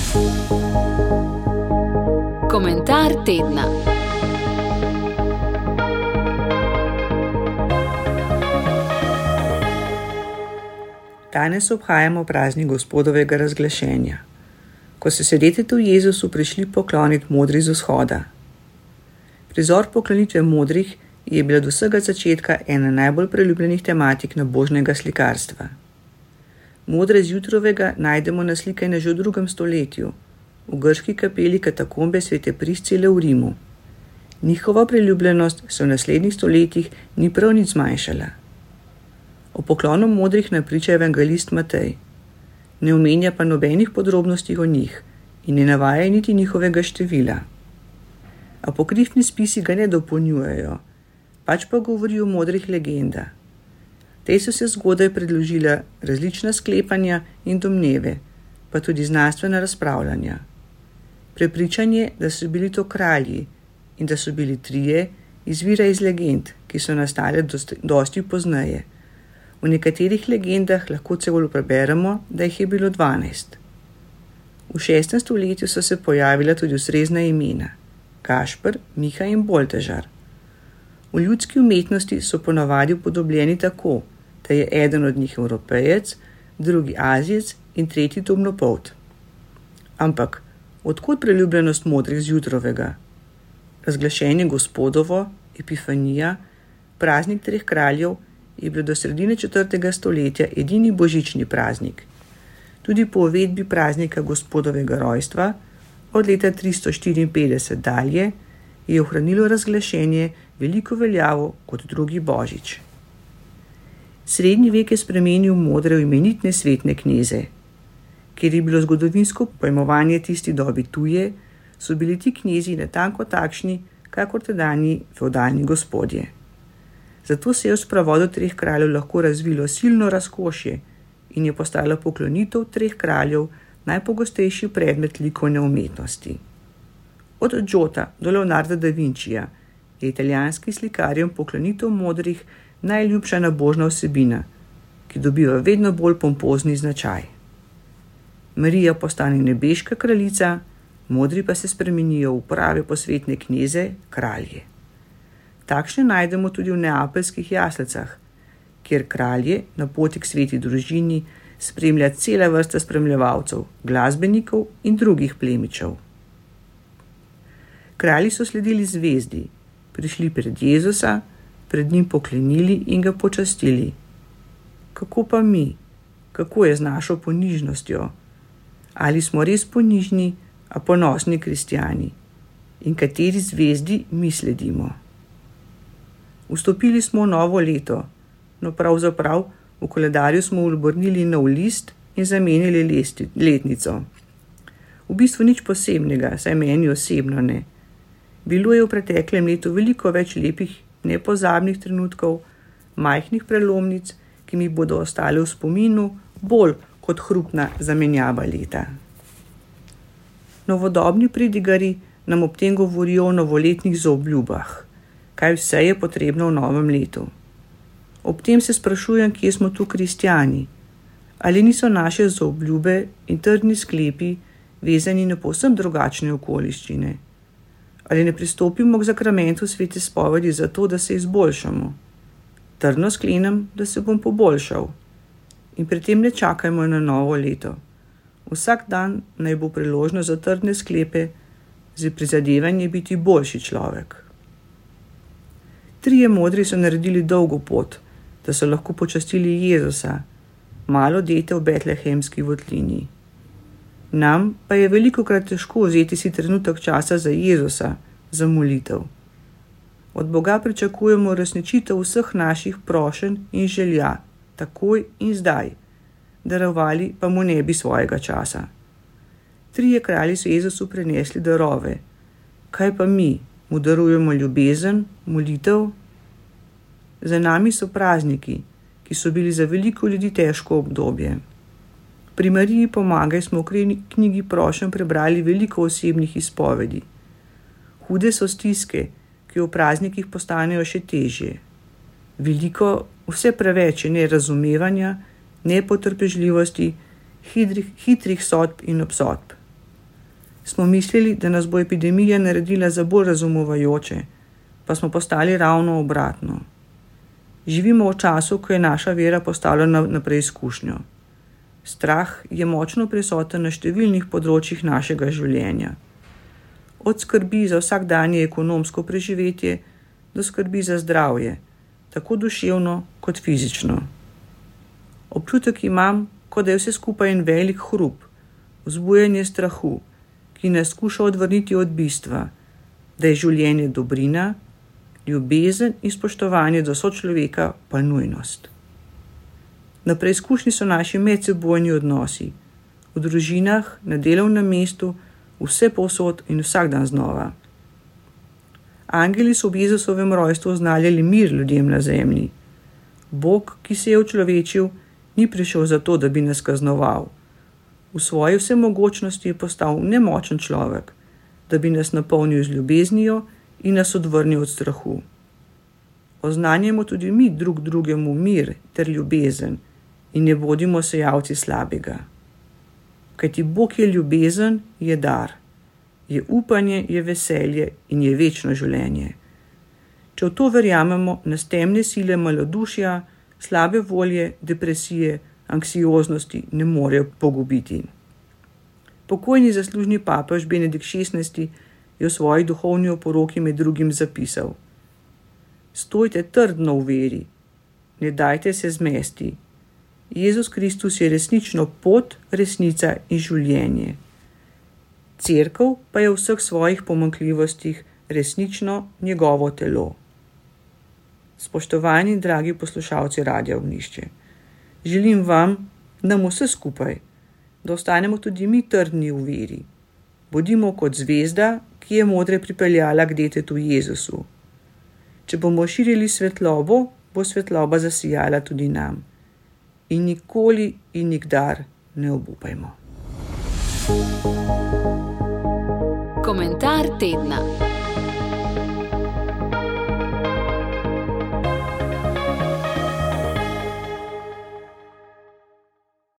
Komentar tedna. Danes obhajamo praznik Gospodovega razglašenja, ko so se detetu Jezusu prišli pokloniti modri z vzhoda. Prizor poklonitve modrih je bila do vsega začetka ena najbolj priljubljenih tematik nabožnega slikarstva. Modre z jutrovega najdemo naslikane že v 2. stoletju, v grški kapeli katakombe svete Priscile v Rimu. Njihova priljubljenost se v naslednjih stoletjih ni prav nič zmanjšala. O poklonu modrih nam priča evangelist Matej. Ne omenja pa nobenih podrobnosti o njih in ne navaja niti njihovega števila. Apokrifni spisi ga ne dopolnjujejo, pač pa govori o modrih legenda. Tej so se zgodaj predložila različna sklepanja in domneve, pa tudi znanstvena razpravljanja. Prepričanje, da so bili to kralji in da so bili trije, izvira iz legend, ki so nastale dosti pozneje. V nekaterih legendah lahko celo preberemo, da jih je bilo 12. V 6. stoletju so se pojavila tudi ustrezna imena: Gašper, Miha in Boltežar. V ljudski umetnosti so ponavadi upodobljeni tako, da je eden od njih Evropejec, drugi Azijec in tretji temnopolt. Ampak, odkot priljubljenost modrih z jutrovega? Razglašenje Gospodovo, Epifanija, praznik treh kraljev, je bil do sredine 4. stoletja edini božični praznik. Tudi po uvedbi praznika Gospodovega rojstva od leta 354 dalje je ohranilo razglašenje veliko veljavo kot drugi božič. Srednji vek je spremenil modre v imenitne svetne kneze. Ker je bilo zgodovinsko pojmovanje tisti dobi tuje, so bili ti knezi natanko takšni, kakor tedanji fevdalni gospodje. Zato se je v sprevodu treh kraljev lahko razvilo silno razkošje in je postala poklonitev treh kraljev najpogostejši predmet likovne umetnosti. Od Giota do Leonarda da Vincija je italijanskim slikarjem poklonitev modrih najljubša nabožna vsebina, ki dobiva vedno bolj pompozni značaj. Marija postane nebeška kraljica, modri pa se spremenijo v prave posvetne kneze, kralje. Takšne najdemo tudi v neapeljskih jaslicah, kjer kralje na poti k sveti družini spremlja cela vrsta spremljevalcev, glasbenikov in drugih plemičev. Kralji so sledili zvezdi, prišli pred Jezusa, pred njim poklenili in ga počastili. Kako pa mi? Kako je z našo ponižnostjo? Ali smo res ponižni, a ponosni kristjani? In kateri zvezdi mi sledimo? Vstopili smo v novo leto, no pravzaprav v koledarju smo obrnili nov list in zamenjali letnico. V bistvu nič posebnega, saj meni osebno ne. Bilo je v preteklem letu veliko več lepih, nepozabnih trenutkov, majhnih prelomnic, ki mi bodo ostale v spominu bolj kot hrupna zamenjava leta. Novodobni pridigari nam ob tem govorijo o novoletnih zaobljubah. Kaj vse je potrebno v novem letu? Ob tem se sprašujem, kje smo tu kristjani. Ali niso naše zaobljube in trdni sklepi vezani na povsem drugačne okoliščine? Ali ne pristopimo k zakramentu svete spovedi zato, da se izboljšamo? Trdno sklenem, da se bom poboljšal. In pri tem ne čakajmo na novo leto. Vsak dan naj bo priložnost za trdne sklepe, za prizadevanje biti boljši človek. Trije modri so naredili dolgo pot, da so lahko počastili Jezusa, malo dete v betlehemski votlini. Nam pa je velikokrat težko vzeti si trenutek časa za Jezusa, za molitev. Od Boga pričakujemo uresničitev vseh naših prošenj in želja, takoj in zdaj, darovali pa mu ne bi svojega časa. Trije kralji so Jezusu prenesli darove. Kaj pa mi? Mu darujemo ljubezen, molitev? Za nami so prazniki, ki so bili za veliko ljudi težko obdobje. Pri Mariji pomagaj smo v knjigi prošenj prebrali veliko osebnih izpovedi. Hude so stiske, ki v praznikih postanejo še težje. Veliko, vse preveč je nerazumevanja, nepotrpežljivosti, hitrih sodb in obsodb. Smo mislili, da nas bo epidemija naredila za bolj razumevajoče, pa smo postali ravno obratno. Živimo v času, ko je naša vera postavljena na preizkušnjo. Strah je močno prisoten na številnih področjih našega življenja. Od skrbi za vsakdanje ekonomsko preživetje do skrbi za zdravje, tako duševno kot fizično. Občutek imam, kot da je vse skupaj en velik hrup, vzbujanje strahu, ki nas skuša odvrniti od bistva, da je življenje dobrina, ljubezen in spoštovanje do sočloveka pa nujnost. Na preizkušnji so naši medsebojni odnosi, v družinah, na delovnem mestu, vse povsod in vsak dan znova. Angeli so v Jezusovem rojstvu oznanjali mir ljudem na zemlji. Bog, ki se je učlovečil, ni prišel zato, da bi nas kaznoval. V svoji vsemogočnosti je postal nemočen človek, da bi nas napolnil z ljubeznijo in nas odvrnil od strahu. Oznanjamo tudi mi drug drugemu mir ter ljubezen in ne bodimo sejalci slabega. Kajti Bog je ljubezen, je dar, je upanje, je veselje in je večno življenje. Če v to verjamemo, nas temne sile malodušja, slabe volje, depresije, anksioznosti ne morejo pogubiti. Pokojni zaslužni papež Benedikt XVI je v svoji duhovni oporoki med drugim zapisal: Stojte trdno v veri, ne dajte se zmesti. Jezus Kristus je resnično pot, resnica in življenje. Cerkev pa je v vseh svojih pomanjkljivostih resnično njegovo telo. Spoštovani dragi poslušalci Radia Ognjišče, želim vam, nam vse skupaj, da ostanemo tudi mi trdni v veri. Bodimo kot zvezda, ki je modre pripeljala k detetu Jezusu. Če bomo širili svetlobo, bo svetloba zasijala tudi nam. In nikoli in nikdar ne obupajmo. Komentar tedna.